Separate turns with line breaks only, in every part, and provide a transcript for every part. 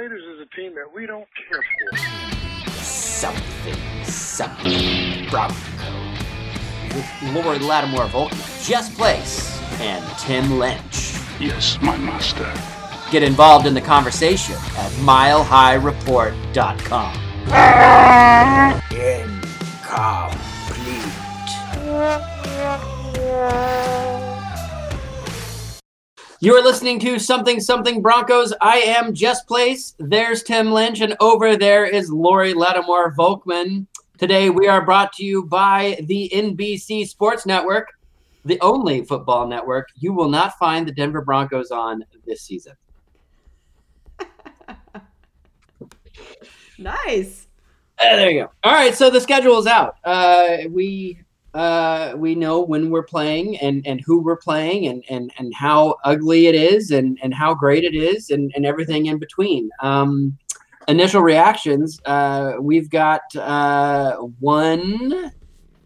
Raiders is a team that we don't care for.
Something Bronco with Lori Lattimore Volkman, Jess Place, and Tim Lynch.
Yes, my master.
Get involved in the conversation at milehighreport.com. You are listening to Something Broncos. I am Jess Place. There's Tim Lynch, and over there is Lori Lattimore Volkman. Today we are brought to you by the NBC Sports Network, the only football network you will not find the Denver Broncos on this season.
Nice.
There you go. All right, so the schedule is out. We know when we're playing and who we're playing and how ugly it is and how great it is and everything in between. Initial reactions, we've got one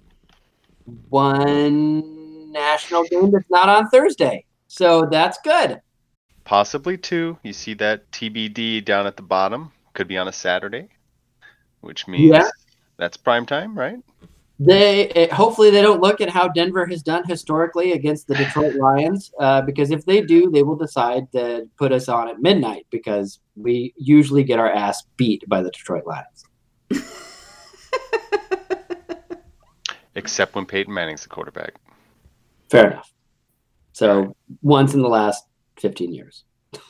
national game that's not on Thursday. So that's good.
Possibly two. You see that TBD down at the bottom. Could be on a Saturday, which means that's prime time, right?
Hopefully they don't look at how Denver has done historically against the Detroit Lions, because if they do, they will decide to put us on at midnight because we usually get our ass beat by the Detroit Lions.
Except when Peyton Manning's the quarterback.
Fair enough. So once in the last 15 years.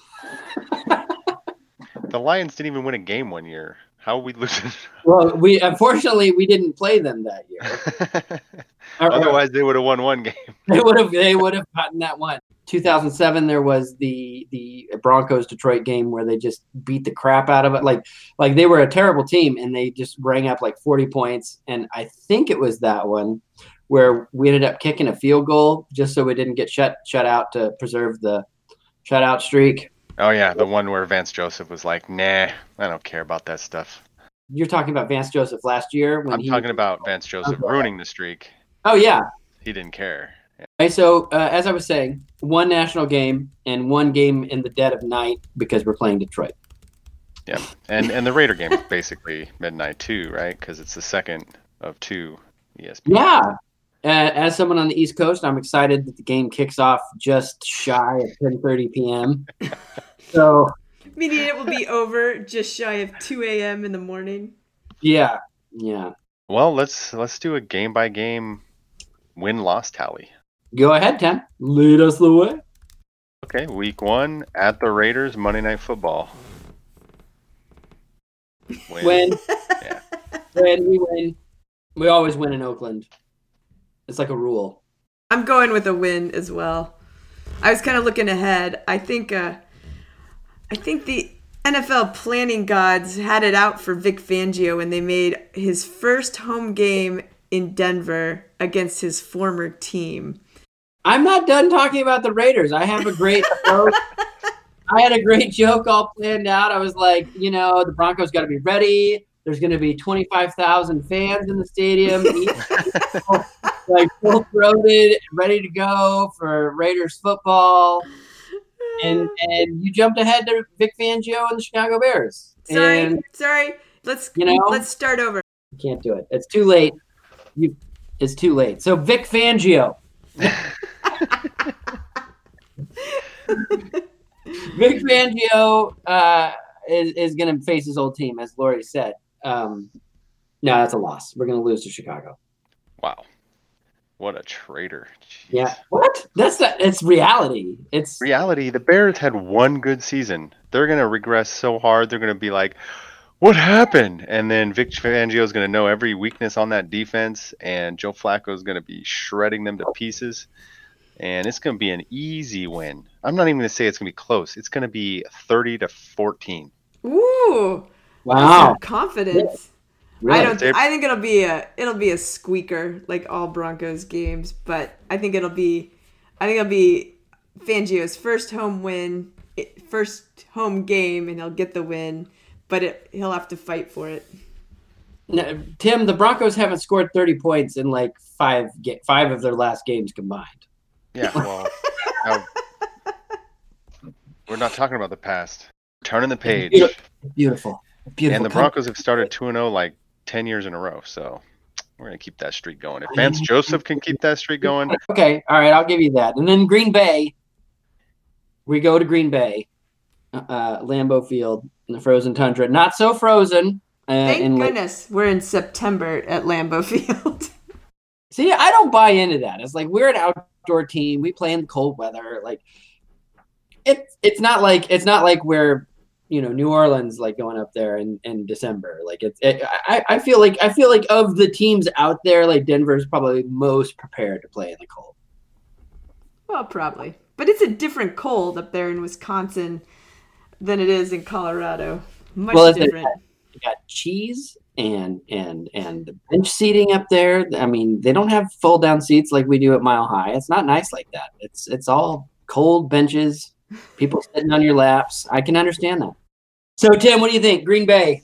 The Lions didn't even win a game one year. How are we losing?
Well, unfortunately we didn't play them that year.
Otherwise, they would have won one game.
They would have gotten that one. 2007, there was the Broncos Detroit game where they just beat the crap out of it. Like they were a terrible team and they just rang up like 40 points. And I think it was that one where we ended up kicking a field goal just so we didn't get shut out to preserve the shutout streak.
Oh, yeah, the one where Vance Joseph was like, nah, I don't care about that stuff.
You're talking about Vance Joseph last year?
I'm talking about Vance Joseph ruining the streak.
Oh, yeah.
He didn't care. Yeah.
Okay, so as I was saying, one national game and one game in the dead of night because we're playing Detroit.
Yeah, and the Raider game is basically midnight too, right? Because it's the second of two ESPN.
Yeah. As someone on the East Coast, I'm excited that the game kicks off just shy of 10:30 p.m. So,
meaning it will be over just shy of 2 a.m. in the morning.
Yeah.
Well, let's do a game-by-game win-loss tally.
Go ahead, Tim. Lead us the way.
Okay, week 1 at the Raiders, Monday Night Football.
Win.
Yeah.
We win. We always win in Oakland. It's like a rule.
I'm going with a win as well. I was kind of looking ahead. I think the NFL planning gods had it out for Vic Fangio when they made his first home game in Denver against his former team.
I'm not done talking about the Raiders. I have a great joke. I had a great joke all planned out. I was like, the Broncos got to be ready. There's going to be 25,000 fans in the stadium. Like full-throated, ready to go for Raiders football. And you jumped ahead to Vic Fangio and the Chicago Bears.
Sorry. Let's start over.
You can't do it. It's too late. It's too late. So Vic Fangio. Vic Fangio is going to face his old team, as Lori said. No, that's a loss. We're going to lose to Chicago.
Wow. What a traitor. Jeez.
Yeah. What? It's reality. It's
reality. The Bears had one good season. They're going to regress so hard. They're going to be like, what happened? And then Vic Fangio is going to know every weakness on that defense, and Joe Flacco is going to be shredding them to pieces. And it's going to be an easy win. I'm not even going to say it's going to be close. It's going to be 30-14.
Ooh.
Wow.
Confidence.
Really?
I think it'll be a squeaker like all Broncos games, but I think it'll be Fangio's first home game, and he'll get the win, but he'll have to fight for it.
No, Tim, the Broncos haven't scored 30 points in like five of their last games combined.
Yeah, well, we're not talking about the past. Turning the page.
Beautiful.
And the Broncos have started 2-0 like 10 years in a row. So we're going to keep that streak going. If Vance Joseph can keep that streak going.
Okay. All right. I'll give you that. And then Green Bay. We go to Green Bay. Lambeau Field in the frozen tundra. Not so frozen.
Thank goodness we're in September at Lambeau Field.
See, I don't buy into that. It's like we're an outdoor team. We play in cold weather. Like it's not like we're New Orleans like going up there in December. Like I feel like of the teams out there, like Denver's probably most prepared to play in the cold.
Well, probably, but it's a different cold up there in Wisconsin than it is in Colorado. Much different.
You got cheese and the bench seating up there. I mean, they don't have fold down seats like we do at Mile High. It's not nice like that. It's all cold benches, people sitting on your laps. I can understand that. So Tim, what do you think? Green Bay.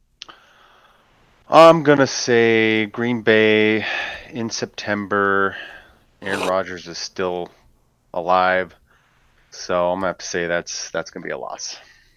I'm gonna say Green Bay in September. Aaron Rodgers is still alive, so I'm gonna have to say that's gonna be a loss.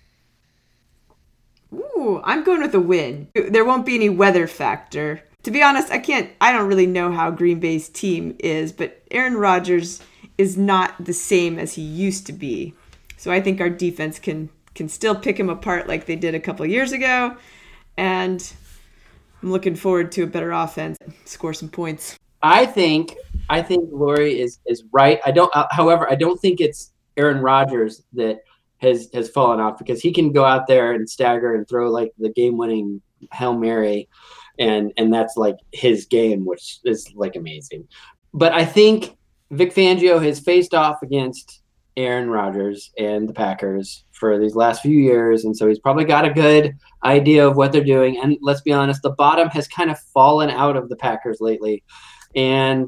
Ooh, I'm going with a win. There won't be any weather factor. To be honest, I don't really know how Green Bay's team is, but Aaron Rodgers is not the same as he used to be. So I think our defense can still pick him apart like they did a couple years ago. And I'm looking forward to a better offense, score some points.
I think Lori is right. However, I don't think it's Aaron Rodgers that has fallen off, because he can go out there and stagger and throw like the game-winning Hail Mary, and that's like his game, which is like amazing. But I think Vic Fangio has faced off against Aaron Rodgers and the Packers for these last few years, and so he's probably got a good idea of what they're doing. And let's be honest, the bottom has kind of fallen out of the Packers lately. And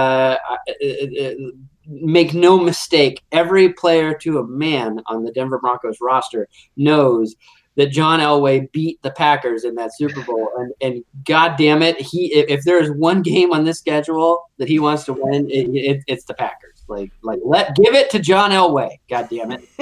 make no mistake, every player to a man on the Denver Broncos roster knows that John Elway beat the Packers in that Super Bowl. And God damn it, if there's one game on this schedule that he wants to win, it's the Packers. Give it to John Elway. God damn it.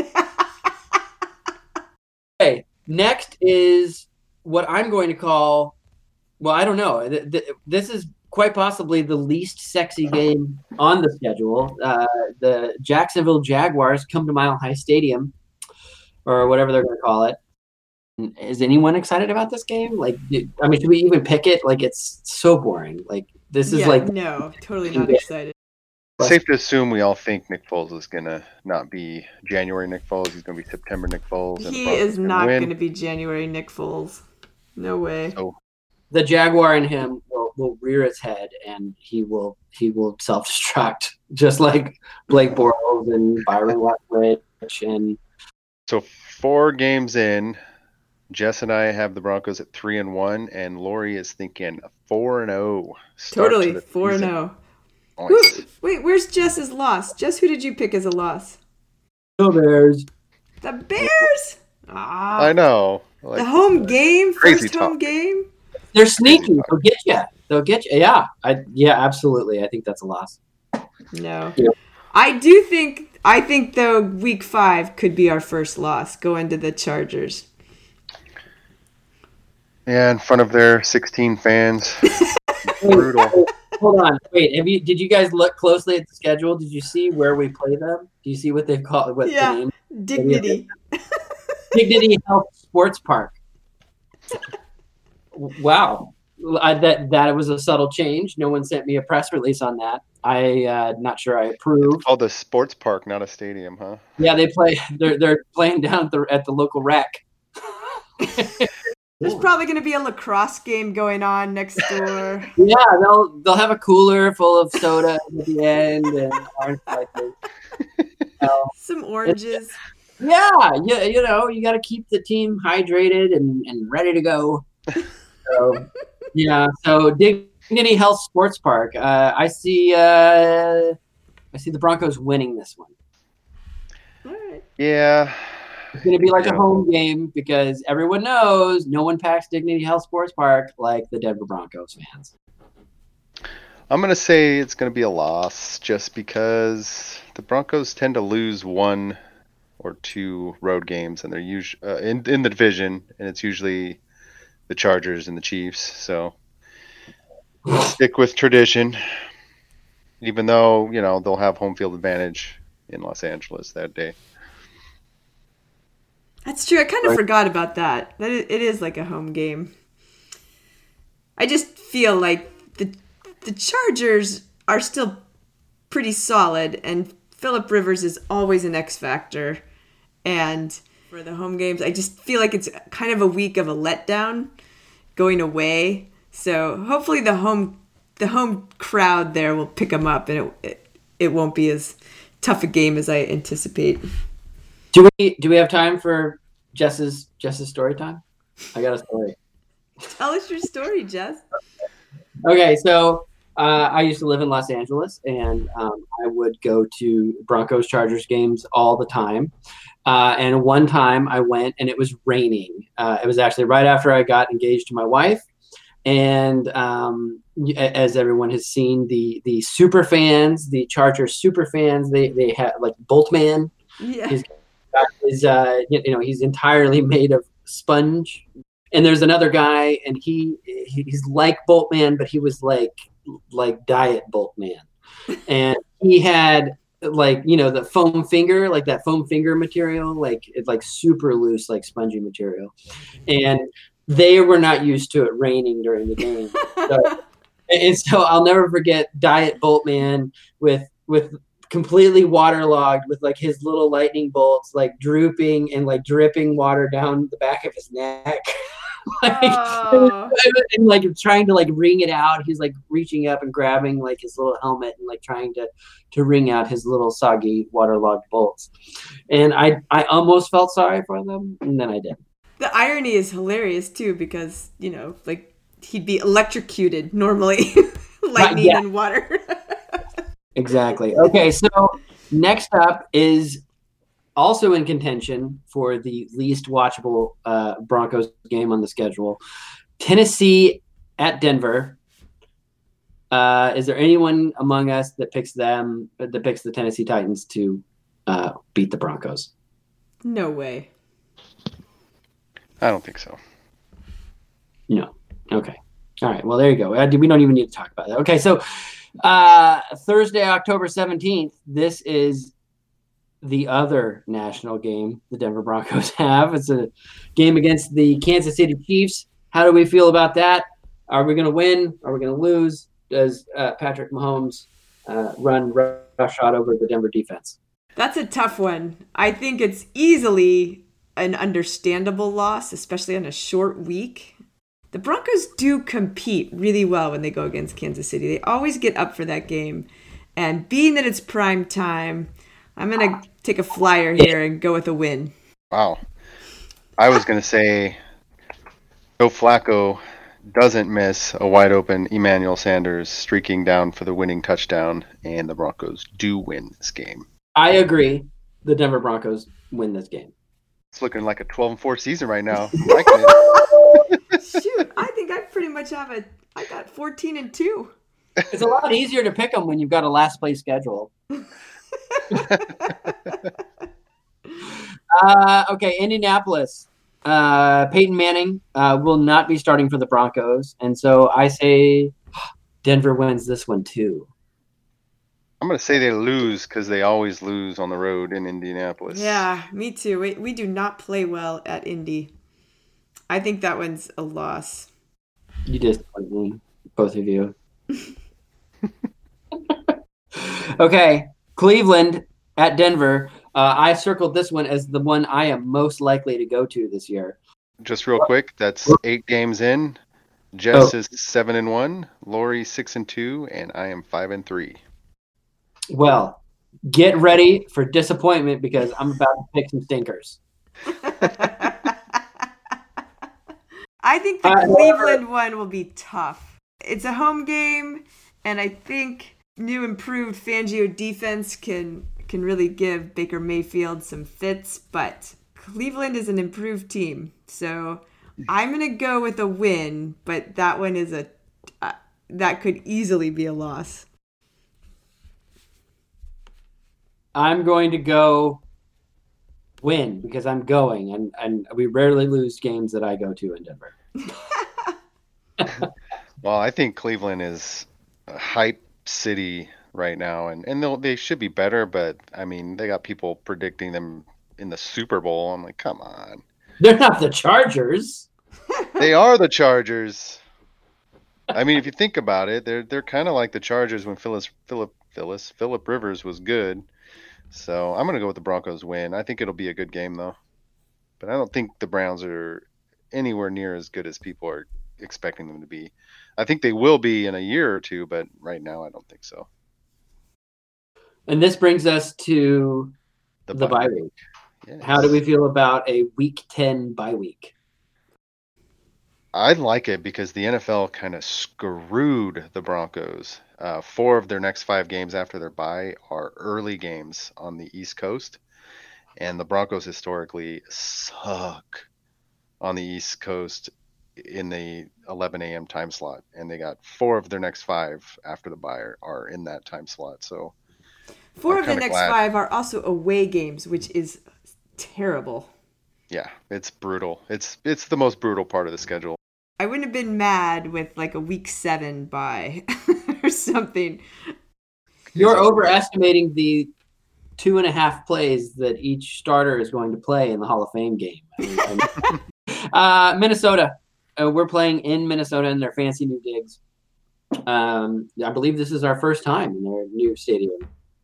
Okay, next is what I'm going to call, well, I don't know. This is quite possibly the least sexy game on the schedule. The Jacksonville Jaguars come to Mile High Stadium, or whatever they're going to call it. Is anyone excited about this game? Should we even pick it? Like, it's so boring. Like, this is
no, totally not excited.
Safe to assume we all think Nick Foles is going to not be January Nick Foles. He's going to be September Nick Foles.
He is not going to be January Nick Foles. No way.
So,
the Jaguar in him will rear its head, and he will self-destruct, just like Blake Bortles and Byron Leftwich. And
so 4 games in, Jess and I have the Broncos at 3-1, and Lori is thinking 4-0.
Totally 4-0.
Nice.
Wait, where's Jess's loss? Jess, who did you pick as a loss?
The Bears.
The Bears? Ah,
I know.
The home game, first home game.
They're sneaky. They'll get you. Yeah. Absolutely. I think that's a loss.
No. Yeah. I think though week 5 could be our first loss going to the Chargers.
Yeah, in front of their 16 fans. Brutal.
Hold on. Wait, did you guys look closely at the schedule? Did you see where we play them? Do you see what they've called? What the name?
Dignity.
Dignity Health Sports Park. Wow. That was a subtle change. No one sent me a press release on that. Not sure I approve.
It's called the sports park, not a stadium, huh?
Yeah, they're playing down at the local rec.
There's probably going to be a lacrosse game going on next door.
Yeah, they'll have a cooler full of soda at the end and orange slices.
Some oranges.
Yeah, you got to keep the team hydrated and ready to go. So Dignity Health Sports Park. I see the Broncos winning this one.
All right.
Yeah.
It's going to be like a home game because everyone knows no one packs Dignity Health Sports Park like the Denver Broncos fans.
I'm going to say it's going to be a loss just because the Broncos tend to lose one or 2 road games, and they're usually in the division, and it's usually the Chargers and the Chiefs. So stick with tradition, even though they'll have home field advantage in Los Angeles that day.
That's true. I kind of forgot about that. That it is like a home game. I just feel like the Chargers are still pretty solid, and Phillip Rivers is always an X factor. And for the home games, I just feel like it's kind of a week of a letdown going away. So hopefully the home crowd there will pick them up, and it won't be as tough a game as I anticipate.
Do we have time for Jess's story time? I got a story.
Tell us your story, Jess.
Okay, so I used to live in Los Angeles, and I would go to Broncos Chargers games all the time. And one time I went, and it was raining. It was actually right after I got engaged to my wife. And as everyone has seen, the super fans, the Chargers super fans, they have like Boltman.
Yeah.
He's entirely made of sponge. And there's another guy, and he's like Boltman, but he was like diet Boltman. And he had the foam finger, like that foam finger material, it's like super loose, like spongy material. And they were not used to it raining during the game. So I'll never forget Diet Boltman with completely waterlogged, with like his little lightning bolts like drooping and like dripping water down the back of his neck. And like trying to like wring it out. He's like reaching up and grabbing like his little helmet and like trying to wring out his little soggy waterlogged bolts. And I almost felt sorry for them, and then I didn't.
The irony is hilarious too, because like he'd be electrocuted normally, lightning and water.
Exactly. Okay, so next up is also in contention for the least watchable Broncos game on the schedule. Tennessee at Denver. Is there anyone among us that picks the Tennessee Titans to beat the Broncos?
No way.
I don't think so.
No. Okay. All right. Well, there you go. We don't even need to talk about that. Okay, so Thursday, October 17th, this is the other national game the Denver Broncos have. It's a game against the Kansas City Chiefs. How do we feel about that? Are we going to win? Are we going to lose? Does Patrick Mahomes run roughshod over the Denver defense?
That's a tough one. I think it's easily an understandable loss, especially on a short week. The Broncos do compete really well when they go against Kansas City. They always get up for that game. And being that it's prime time, I'm going to take a flyer here and go with a win.
Wow. I was going to say Joe Flacco doesn't miss a wide open Emmanuel Sanders streaking down for the winning touchdown, and the Broncos do win this game.
I agree. The Denver Broncos win this game.
It's looking like a 12-4 season right now. I'm liking it.
Shoot, I think I pretty much I got 14-2.
It's a lot easier to pick them when you've got a last place schedule. Okay, Indianapolis. Peyton Manning will not be starting for the Broncos, and so I say Denver wins this one too.
I'm going to say they lose because they always lose on the road in Indianapolis.
Yeah, me too. We do not play well at Indy. I think that one's a loss.
You disappoint me, both of you. Okay, Cleveland at Denver. I circled this one as the one I am most likely to go to this year.
Just real quick, that's 8 games in. Jess is 7-1, Lori 6-2, and I am 5-3.
Well, get ready for disappointment because I'm about to pick some stinkers.
I think the Cleveland one will be tough. It's a home game, and I think new improved Fangio defense can really give Baker Mayfield some fits, but Cleveland is an improved team. So I'm going to go with a win, but that one is that could easily be a loss.
I'm going to go Win, because I'm going, and we rarely lose games that I go to in Denver.
Well, I think Cleveland is a hype city right now, and they should be better, but I mean, they got people predicting them in the Super Bowl. I'm like, come on.
They're not the Chargers.
They are the Chargers. I mean, if you think about it, they're kind of like the Chargers when Phillip Rivers was good. So I'm gonna go with the Broncos win. I think it'll be a good game though, but I don't think the Browns are anywhere near as good as people are expecting them to be. I think they will be in a year or two, but right now I don't think so.
And this brings us to the bye week. Yes. How do we feel about a Week 10 bye week?
I like it because the NFL kind of screwed the Broncos. 4 of their next 5 games after their bye are early games on the East Coast, and the Broncos historically suck on the East Coast in the 11 a.m. time slot, and they got 4 of their next 5 after the bye are in that time slot. So
4 of the next 5 are also away games, which is terrible.
Yeah, it's brutal. It's the most brutal part of the schedule.
I wouldn't have been mad with like a Week 7 bye or something.
You're overestimating the 2.5 plays that each starter is going to play in the Hall of Fame game. Minnesota. We're playing in Minnesota in their fancy new digs. I believe this is our first time in their new stadium.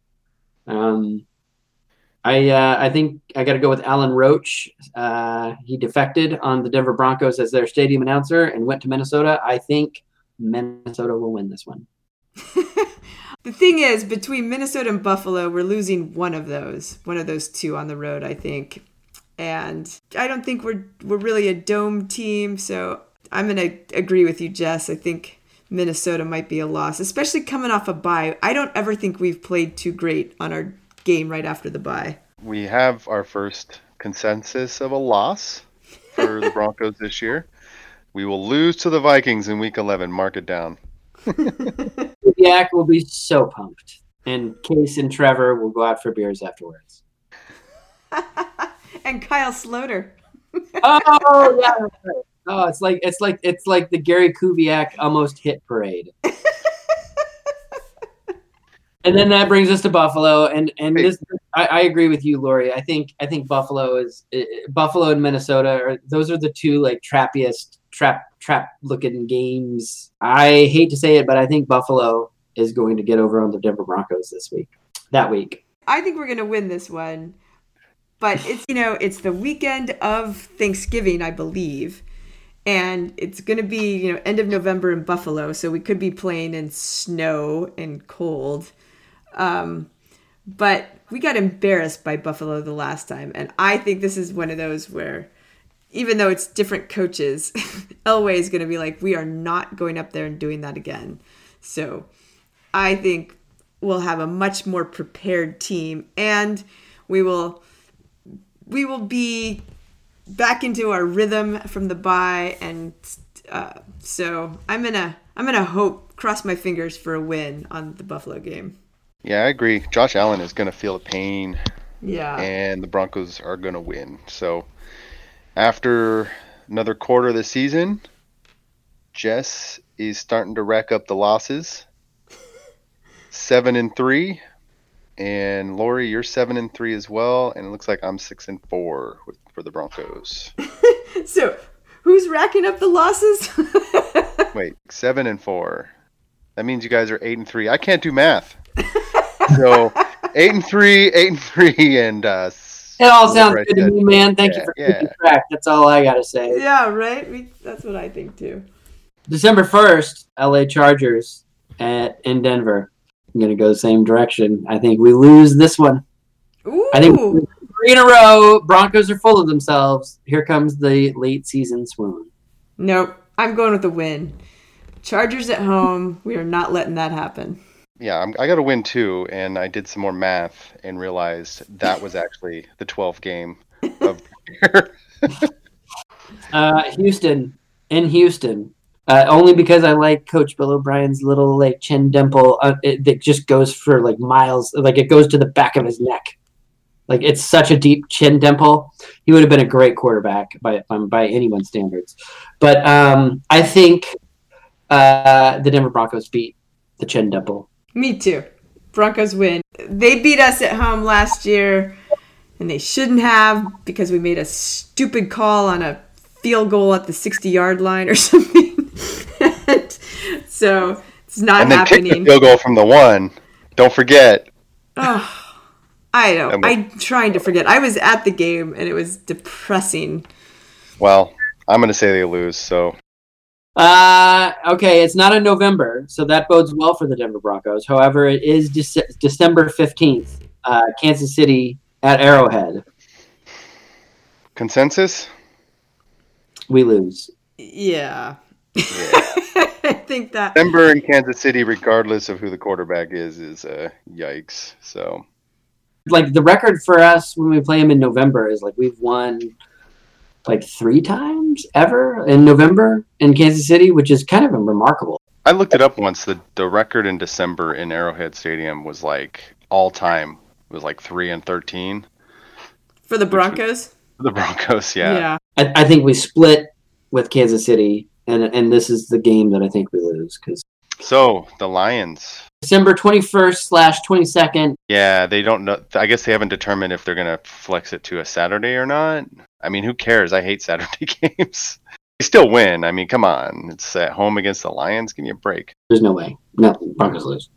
I think I got to go with Alan Roach. He defected on the Denver Broncos as their stadium announcer and went to Minnesota. I think Minnesota will win this one.
The thing is, between Minnesota and Buffalo, we're losing one of those 2 on the road, I think. And I don't think we're really a dome team, so I'm going to agree with you, Jess. I think Minnesota might be a loss, especially coming off a bye. I don't ever think we've played too great on our game right after the bye.
We have our first consensus of a loss for the Broncos this year. We will lose to the Vikings in Week 11. Mark it down.
Kubiak will be so pumped, and Case and Trevor will go out for beers afterwards.
And Kyle Sloter.
Oh yeah. Oh, it's like the Gary Kubiak almost hit parade. And then that brings us to Buffalo, and this I agree with you, Lori. I think Buffalo and Minnesota those are the 2 like trap looking games. I hate to say it, but I think Buffalo is going to get over on the Denver Broncos that week.
I think we're going to win this one. But it's the weekend of Thanksgiving, I believe. And it's going to be, end of November in Buffalo. So we could be playing in snow and cold. But we got embarrassed by Buffalo the last time. And I think this is one of those where, even though it's different coaches, Elway is going to be like, we are not going up there and doing that again. So I think we'll have a much more prepared team. And we will be back into our rhythm from the bye, and so I'm gonna cross my fingers for a win on the Buffalo game.
Yeah, I agree. Josh Allen is gonna feel the pain.
Yeah.
And the Broncos are gonna win. So after another quarter of the season, Jess is starting to rack up the losses. 7-3. And Lori, you're 7-3 as well, and it looks like I'm 6-4 for the Broncos.
So, who's racking up the losses?
Wait, 7-4. That means you guys are 8-3. I can't do math. So 8-3, and
it all sounds good to me, man. Thank you for keeping track. That's all I gotta say.
Yeah, right. That's what I think too.
December 1st, LA Chargers in Denver. I'm going to go the same direction. I think we lose this one.
Ooh.
I think 3 in a row. Broncos are full of themselves. Here comes the late season swoon.
Nope. I'm going with the win. Chargers at home. We are not letting that happen.
Yeah, I got to win too, and I did some more math and realized that was actually the 12th game of the year. Houston. Only because I like Coach Bill O'Brien's little like chin dimple that just goes for like miles, like it goes to the back of his neck.
Like it's such a deep chin dimple. He would have been a great quarterback by anyone's standards. But I think the Denver Broncos beat the chin dimple.
Me too. Broncos win. They beat us at home last year, and they shouldn't have because we made a stupid call on a field goal at the 60-yard line or something. So it's not
and then
happening.
Kick the field goal from the 1. Don't forget.
Oh, I know. I'm trying to forget. I was at the game, and it was depressing.
Well, I'm going to say they lose, so.
Okay, it's not in November, so that bodes well for the Denver Broncos. However, it is December 15th, Kansas City at Arrowhead.
Consensus?
We lose.
Yeah.
Yeah.
I think that.
Denver and Kansas City, regardless of who the quarterback is yikes. So,
like the record for us when we play them in November is like we've won like 3 times ever in November in Kansas City, which is kind of remarkable.
I looked it up once. The record in December in Arrowhead Stadium was like all time. It was like 3-13
For the Broncos?
the Broncos. Yeah.
I think we split with Kansas City, and this is the game that I think we lose because.
So the Lions.
December 21st/22nd.
Yeah, they don't know. I guess they haven't determined if they're gonna flex it to a Saturday or not. I mean, who cares? I hate Saturday games. They still win. I mean, come on. It's at home against the Lions. Give me a break.
There's no way. No, Broncos lose.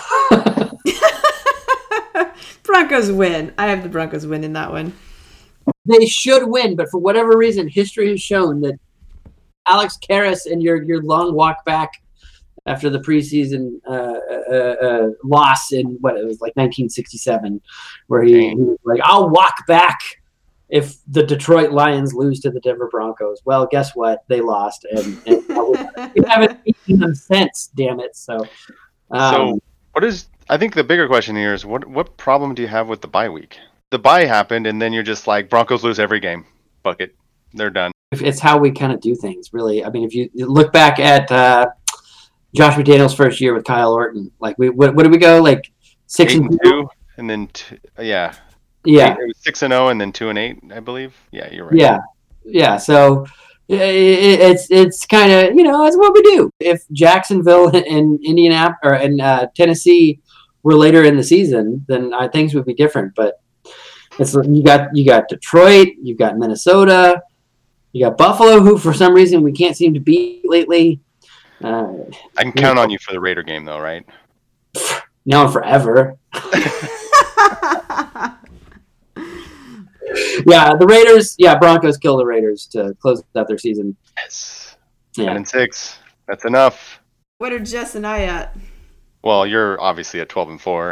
Broncos win. I have the Broncos win in that one.
They should win, but for whatever reason, history has shown that Alex Karras and your long walk back after the preseason loss in what it was like 1967, where he was like, "I'll walk back if the Detroit Lions lose to the Denver Broncos." Well, guess what? They lost, and we haven't beaten them since. Damn it! So
what is? I think the bigger question here is what problem do you have with the bye week? The bye happened, and then you're just like Broncos lose every game. Bucket, they're done.
It's how we kind of do things, really. I mean, if you look back at Josh McDaniels' first year with Kyle Orton, like what did we go like 6-2,
and then yeah.
It
was 6-0 and then 2-8, I believe. Yeah, you're right.
Yeah. So it's kind of it's what we do. If Jacksonville and Indianapolis or Tennessee were later in the season, then things would be different. But it's you got Detroit, you've got Minnesota, you got Buffalo, who for some reason we can't seem to beat lately.
I can count on you for the Raider game, though, right?
Now and forever. Yeah, the Raiders. Yeah, Broncos kill the Raiders to close out their season.
Yes.
Yeah.
10-6. That's enough.
What are Jess and I at?
Well, you're obviously at 12-4.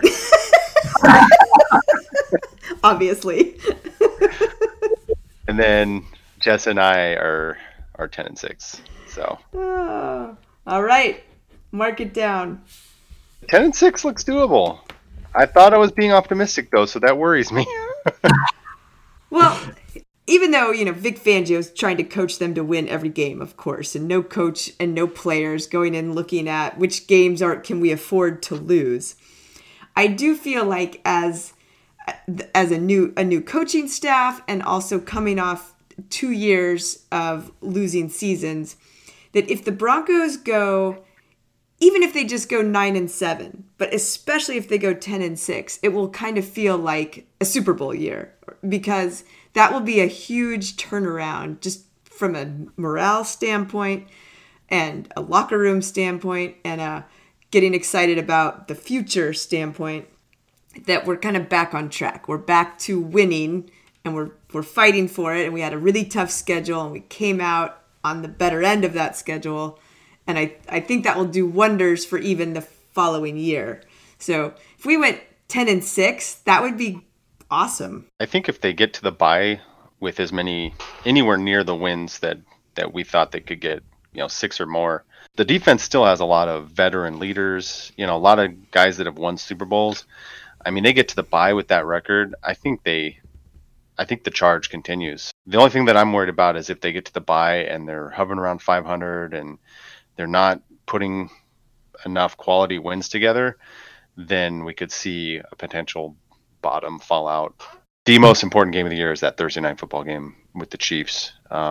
Obviously.
And then Jess and I are 10-6. So.
All right, mark it down.
10-6 looks doable. I thought I was being optimistic though, so that worries me.
Well, even though, Vic Fangio's trying to coach them to win every game, of course, and no coach and no players going in looking at which games can we afford to lose. I do feel like as a new coaching staff and also coming off 2 years of losing seasons, that if the Broncos even if they just go 9-7, but especially if they go 10-6, it will kind of feel like a Super Bowl year, because that will be a huge turnaround just from a morale standpoint and a locker room standpoint and a getting excited about the future standpoint, that we're kind of back on track. We're back to winning, and we're fighting for it, and we had a really tough schedule, and we came out on the better end of that schedule. And I think that will do wonders for even the following year. So if we went 10-6, that would be awesome.
I think if they get to the bye with anywhere near the wins that we thought they could get, 6 or more, the defense still has a lot of veteran leaders, a lot of guys that have won Super Bowls. I mean, they get to the bye with that record. I think the charge continues. The only thing that I'm worried about is if they get to the bye and they're hovering around 500 and they're not putting enough quality wins together, then we could see a potential bottom fall out. The most important game of the year is that Thursday night football game with the Chiefs.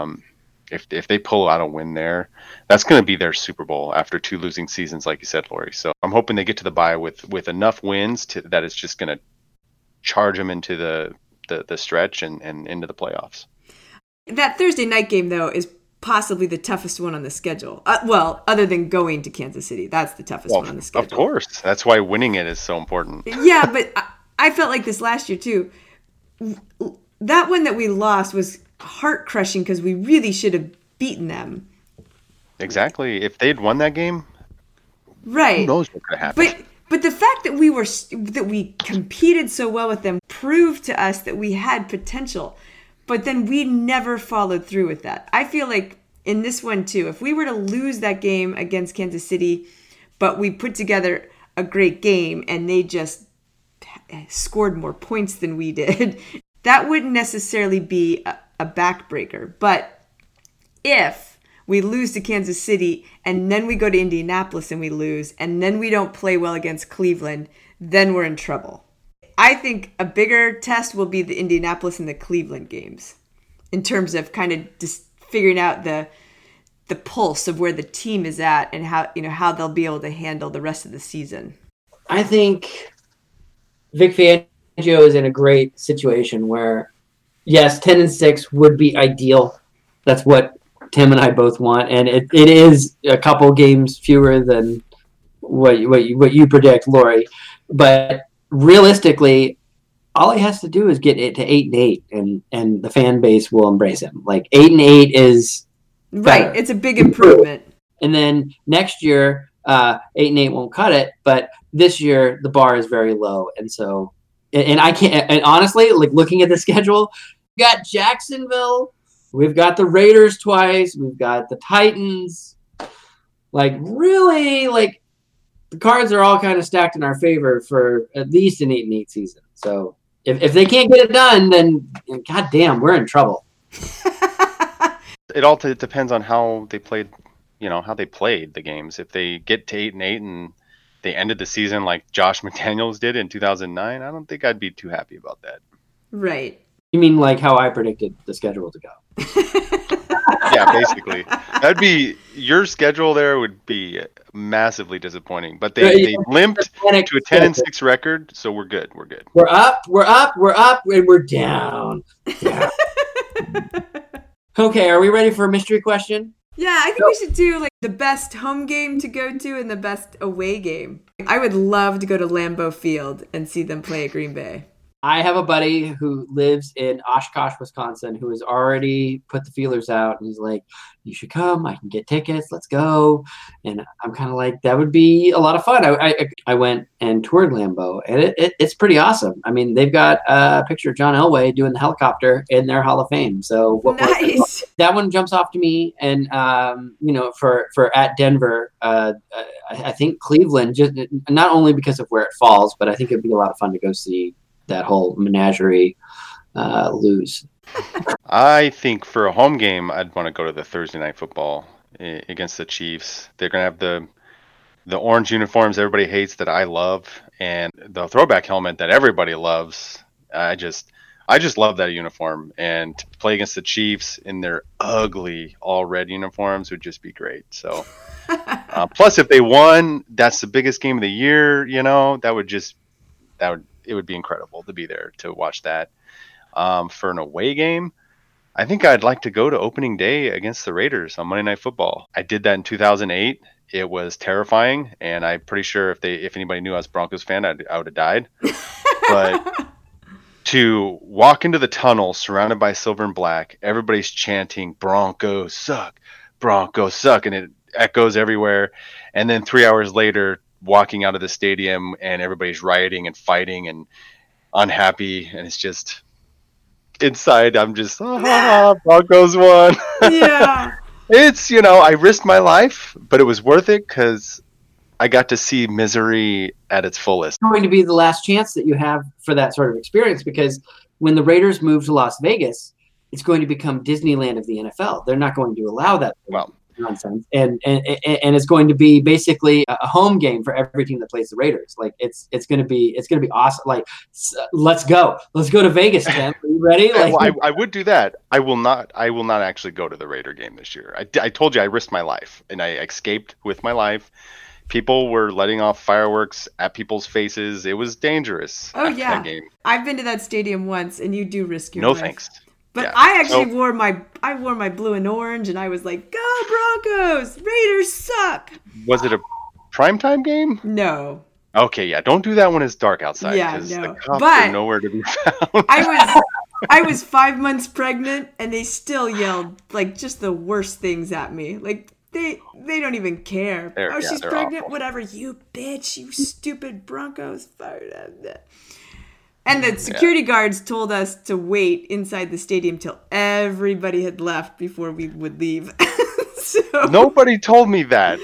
If they pull out a win there, that's going to be their Super Bowl after 2 losing seasons, like you said, Lori. So I'm hoping they get to the bye with enough wins that it's just going to charge them into the stretch and into the playoffs.
That Thursday night game, though, is possibly the toughest one on the schedule. Well, other than going to Kansas City, that's the toughest one on the schedule.
Of course. That's why winning it is so important.
Yeah, but I felt like this last year, too. That one that we lost was heart-crushing because we really should have beaten them.
Exactly. If they'd won that game,
right?
Who knows what could have happened?
But the fact that we competed so well with them proved to us that we had potential. But then we never followed through with that. I feel like in this one too, if we were to lose that game against Kansas City, but we put together a great game and they just scored more points than we did, that wouldn't necessarily be a backbreaker. But if we lose to Kansas City and then we go to Indianapolis and we lose and then we don't play well against Cleveland, then we're in trouble. I think a bigger test will be the Indianapolis and the Cleveland games in terms of kind of just figuring out the pulse of where the team is at and how they'll be able to handle the rest of the season.
I think Vic Fangio is in a great situation where, yes, 10-6 would be ideal. That's what Tim and I both want, and it is a couple games fewer than what you predict, Lori. But realistically, all he has to do is get it to 8-8, and the fan base will embrace him. Like 8-8 is better.
Right. It's a big improvement.
And then next year, 8-8 won't cut it, but this year the bar is very low, and so and I can't. And honestly, like looking at the schedule, we got Jacksonville, we've got the Raiders twice, we've got the Titans. Like really, like the cards are all kind of stacked in our favor for at least an 8-8 season. So if they can't get it done, then goddamn, we're in trouble.
It all depends on how they played. How they played the games. If they get to 8-8 and they ended the season like Josh McDaniels did in 2009, I don't think I'd be too happy about that.
Right.
You mean like how I predicted the schedule to go?
Yeah, basically. That'd be your schedule. There would be massively disappointing. But they limped to a 10-6 record, so we're good. We're good.
We're up, and we're down. Yeah. Okay, are we ready for a mystery question?
Yeah, I think we should do like the best home game to go to and the best away game. I would love to go to Lambeau Field and see them play at Green Bay.
I have a buddy who lives in Oshkosh, Wisconsin, who has already put the feelers out, and he's like, you should come. I can get tickets. Let's go. And I'm kind of like, that would be a lot of fun. I went and toured Lambeau, and it's pretty awesome. I mean, they've got a picture of John Elway doing the helicopter in their Hall of Fame. So
nice.
That one jumps off to me. And, for at Denver, I think Cleveland, just not only because of where it falls, but I think it'd be a lot of fun to go see that whole menagerie lose.
I think for a home game, I'd want to go to the Thursday night football against the Chiefs. They're going to have the orange uniforms everybody hates that I love, and the throwback helmet that everybody loves. I just love that uniform, and to play against the Chiefs in their ugly all red uniforms would just be great. So plus if they won, that's the biggest game of the year, it would be incredible to be there to watch that. For an away game, I think I'd like to go to opening day against the Raiders on Monday Night Football. I did that in 2008. It was terrifying, and I'm pretty sure if anybody knew I was a Broncos fan, I would have died. But to walk into the tunnel surrounded by silver and black, everybody's chanting, Broncos suck, and it echoes everywhere. And then 3 hours later, walking out of the stadium and everybody's rioting and fighting and unhappy, and it's just inside I'm just Broncos won.
Yeah.
It's I risked my life, but it was worth it because I got to see misery at its fullest.
It's going to be the last chance that you have for that sort of experience, because when the Raiders move to Las Vegas, it's going to become Disneyland of the NFL. They're not going to allow that.
Well,
nonsense. And it's going to be basically a home game for every team that plays the Raiders. Like it's going to be awesome. Like let's go to Vegas, Tim. Are you ready? Like,
well, I would do that. I will not actually go to the Raider game this year. I told you I risked my life and I escaped with my life. People were letting off fireworks at people's faces. It was dangerous.
Oh
after
yeah,
that game.
I've been to that stadium once, and you do risk your
No
life.
thanks.
But
Yeah.
I actually wore my blue and orange, and I was like, "Go Broncos! Raiders suck."
Was it a primetime game?
No,
Okay, yeah. Don't do that when it's dark outside.
Yeah,
'cause
no.
the cops
But
are nowhere to be found.
I was 5 months pregnant, and they still yelled like just the worst things at me. Like they don't even care. She's
they're
pregnant.
awful.
Whatever, you bitch, you stupid Broncos. And the security guards told us to wait inside the stadium till everybody had left before we would leave. So,
Nobody told me that.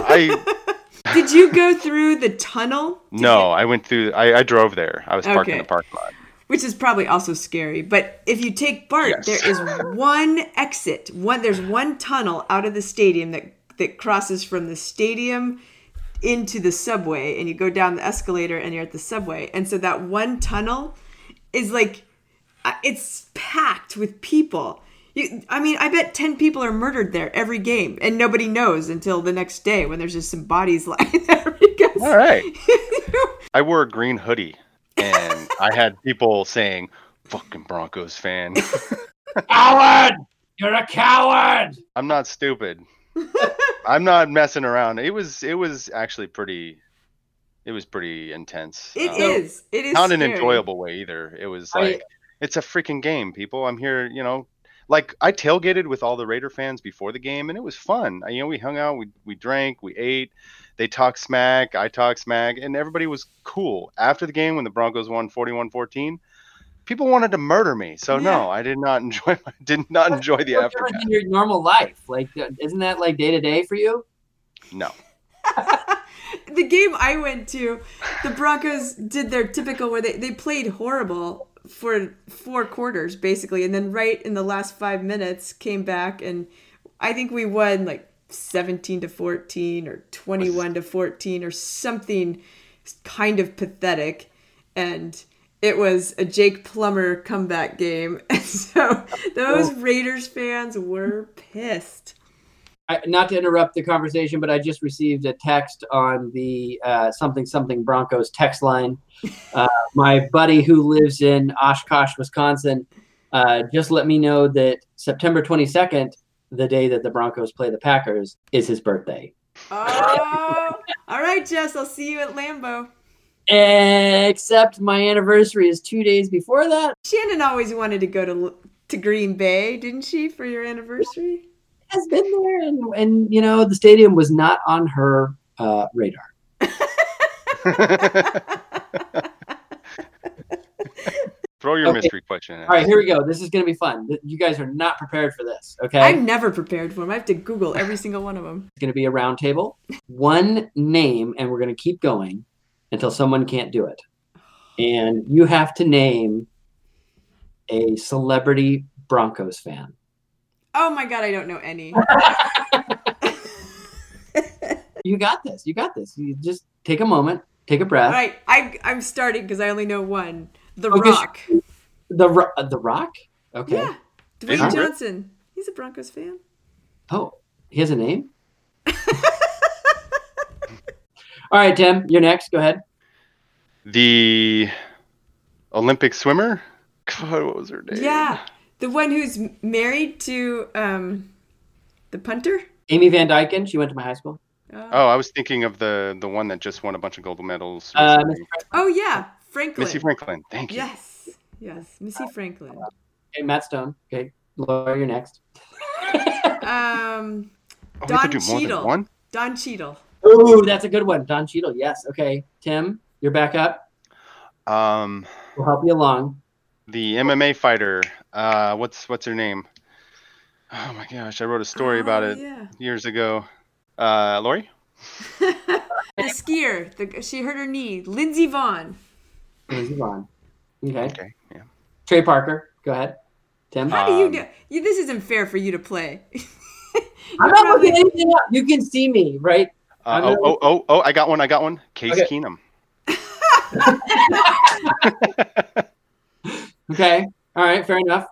did you go through the tunnel?
No, I went through. I drove there. I was parked in
Okay.
the parking lot.
Which is probably also scary. But if you take BART,
Yes.
there is one exit. There's one tunnel out of the stadium that crosses from the stadium into the subway, and you go down the escalator and you're at the subway. And so that one tunnel is like, it's packed with people. I bet 10 people are murdered there every game, and nobody knows until the next day when there's just some bodies lying there. Because
All right. I wore a green hoodie, and I had people saying, "Fucking Broncos fan."
coward! You're a coward.
I'm not stupid. I'm not messing around. It was actually pretty. It was pretty intense.
It is. It is
Not an
scary.
enjoyable way either. It was like it's a freaking game, people. I'm here, Like I tailgated with all the Raider fans before the game, and it was fun. We hung out, we drank, we ate. They talked smack, I talked smack, and everybody was cool. After the game, when the Broncos won 41-14, people wanted to murder me. So no, I did not enjoy the
What's
aftermath.
different than your normal life? Like, isn't that like day to day for you?
No.
The game I went to, the Broncos did their typical where they played horrible for 4 quarters basically, and then right in the last 5 minutes came back, and I think we won like 17-14 or 21-14 or something kind of pathetic, and it was a Jake Plummer comeback game. And so those Raiders fans were pissed.
Not to interrupt the conversation, but I just received a text on the something Broncos text line. My buddy who lives in Oshkosh, Wisconsin, just let me know that September 22nd, the day that the Broncos play the Packers, is his birthday.
Oh, all right, Jess, I'll see you at Lambeau.
Except my anniversary is 2 days before that.
Shannon always wanted to go to Green Bay, didn't she, for your anniversary?
Has been there, and the stadium was not on her radar.
Throw your mystery question in.
All right, here we go. This is going to be fun. You guys are not prepared for this, okay?
I'm never prepared for them. I have to Google every single one of them.
It's going to be a round table. One name, and we're going to keep going until someone can't do it. And you have to name a celebrity Broncos fan.
Oh my God, I don't know any.
You got this. You got this. You just take a moment, take a breath.
All right, I'm starting because I only know one. The
Okay,
Rock.
The Rock? Okay.
Yeah, Dwayne Johnson. He's a Broncos fan.
Oh, he has a name? All right, Tim, you're next. Go ahead.
The Olympic swimmer? God, what was her name?
Yeah, the one who's married to the punter.
Amy Van Dyken. She went to my high school.
Oh, I was thinking of the one that just won a bunch of gold medals.
Oh yeah, Franklin.
Missy Franklin. Thank you.
Yes, Missy Franklin.
Okay, Matt Stone. Okay, Laura, you're next.
Don
we could do more than
Cheadle.
one?
Don Cheadle.
Ooh, that's a good one. Don Cheadle. Yes. Okay, Tim, you're back up. We'll help you along.
The MMA fighter. What's her name? Oh my gosh, I wrote a story about it years ago. Lori?
The skier. She hurt her knee. Lindsey Vonn.
Lindsey Vonn. Okay.
Okay, yeah.
Trey Parker. Go ahead. Tim.
How do you know? This isn't fair for you to play.
I'm not looking anything up. You can see me, right?
I got one. Case
Okay.
Keenum.
Okay. All right. Fair enough.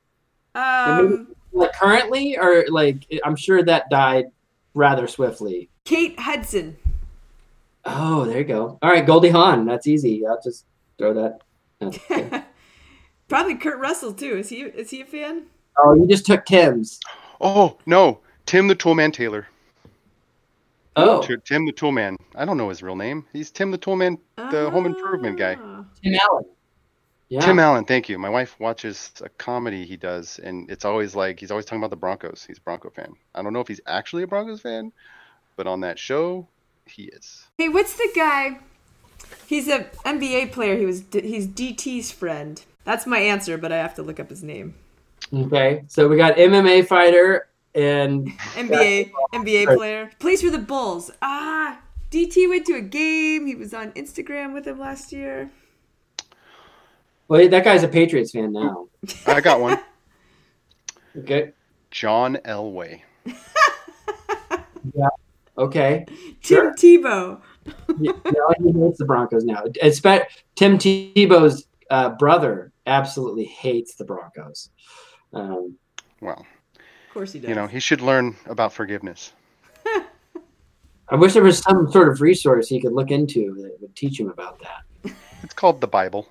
Like currently, or like I'm sure that died rather swiftly.
Kate Hudson.
Oh, there you go. All right, Goldie Hawn. That's easy. I'll just throw that. Okay.
Probably Kurt Russell too. Is he a fan?
Oh, you just took Tim's.
Oh no, Tim the Toolman Taylor.
Oh,
Tim the Toolman. I don't know his real name. He's Tim the Toolman, the Home Improvement guy.
Tim Allen. Yeah.
Tim Allen, thank you. My wife watches a comedy he does, and it's always like he's always talking about the Broncos. He's a Bronco fan. I don't know if he's actually a Broncos fan, but on that show, he is.
Hey, what's the guy? He's an NBA player. He's DT's friend. That's my answer, but I have to look up his name.
Okay, so we got MMA fighter and
NBA player. Plays for the Bulls. DT went to a game. He was on Instagram with him last year.
Well, that guy's a Patriots fan now.
I got one.
Okay.
John Elway.
Yeah. Okay.
Tim Tebow.
He hates the Broncos now. Tim Tebow's brother absolutely hates the Broncos.
Well,
of course he does.
You know, he should learn about forgiveness.
I wish there was some sort of resource he could look into that would teach him about that.
It's called the Bible.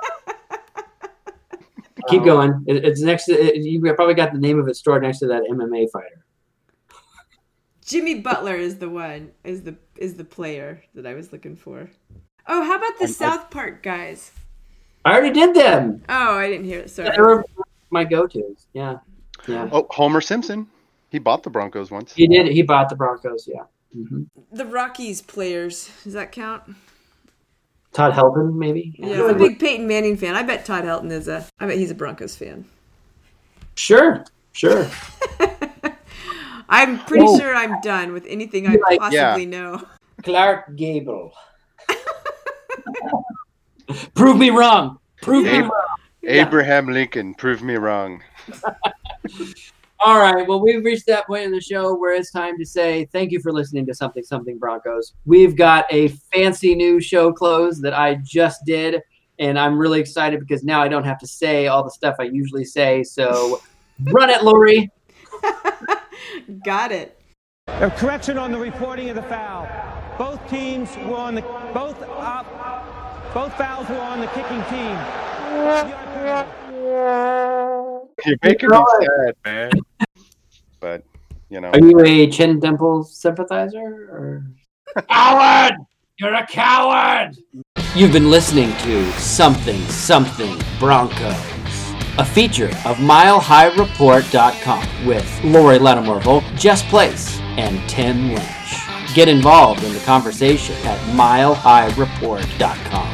Keep going. It's next to. You probably got the name of it stored next to that MMA fighter.
Jimmy Butler is the one. Is the player that I was looking for. Oh, how about the South Park guys?
I already did them.
Oh, I didn't hear it. Sorry.
They were my go-tos. Yeah.
Oh, Homer Simpson. He bought the Broncos once.
He did. He bought the Broncos. Yeah. Mm-hmm.
The Rockies players. Does that count?
Todd Helton, maybe.
Yeah, I'm a big Peyton Manning fan. I bet Todd Helton is I bet he's a Broncos fan.
Sure.
I'm pretty sure I'm done with anything I possibly know.
Clark Gable. Prove me wrong.
Abraham Lincoln, prove me wrong.
All right. Well, we've reached that point in the show where it's time to say thank you for listening to Something Broncos. We've got a fancy new show close that I just did, and I'm really excited because now I don't have to say all the stuff I usually say. So run it, Lori.
Got it.
A correction on the reporting of the foul. Both teams were on both fouls were on the kicking team.
You're making me sad, man. But, you know.
Are you a Chin Dimple sympathizer? Or... Coward! You're a coward! You've been listening to Something Broncos, a feature of MileHighReport.com with Lori Lattimore-Volk, Jess Place, and Tim Lynch. Get involved in the conversation at MileHighReport.com.